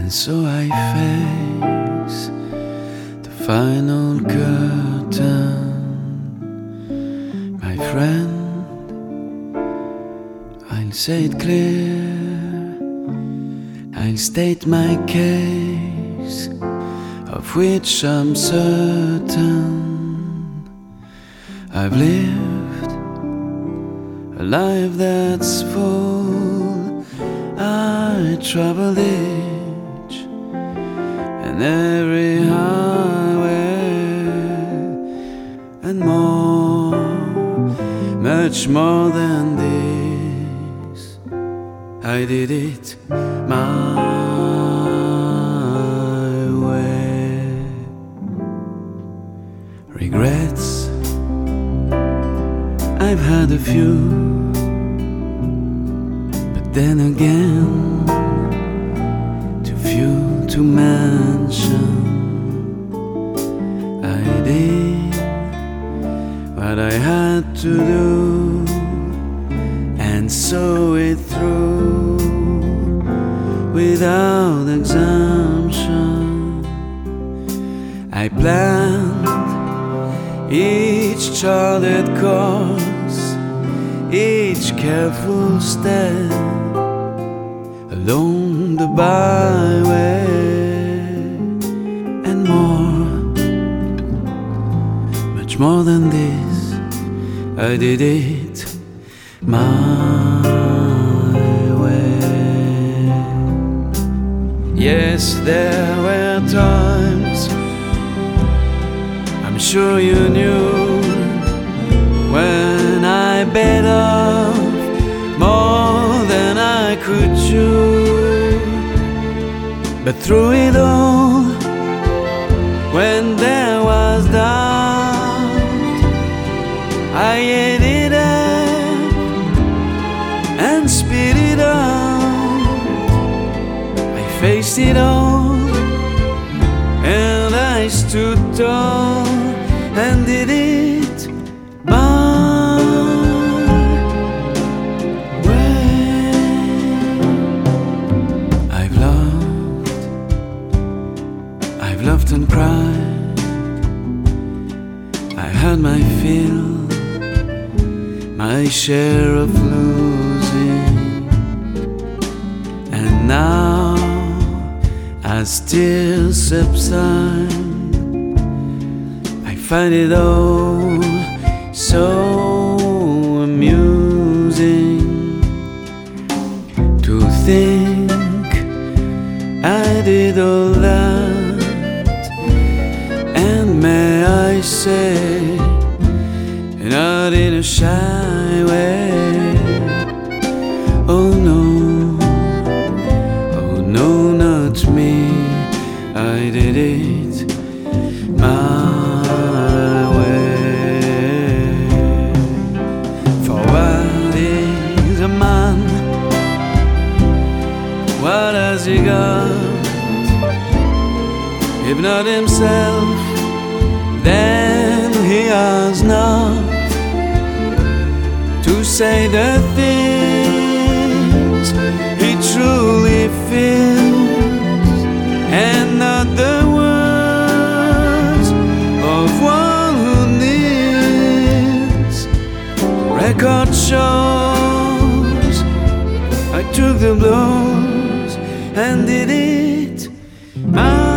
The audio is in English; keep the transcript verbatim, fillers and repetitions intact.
And so I face the final curtain. My friend, I'll say it clear, I'll state my case, of which I'm certain. I've lived a life that's full. I traveled each and every highway and more, much more than this. I did it my way. Regrets, I've had a few, but then again, too few to mention. I did what I had to do and saw it through without exemption. I planned each charted course, each careful step along the byway, and more, much more than this. I did it my way. Yes, there were times, I'm sure you knew, when I bit off more than I could chew. But through it all, when there was doubt, I ate it up and spit it out. I faced it all and I stood tall and did it my way. I've loved, I've loved and cried. I had my fill, my share of losing, and now as tears subside, I find it all so amusing to think I did all that, and may I say, not in a shy way. Oh no, oh no, not me. I did it my way. For what is a man? What has he got? If not himself, then he has not to say the things he truly feels, and not the words of one who needs. The record shows I took the blows and did it my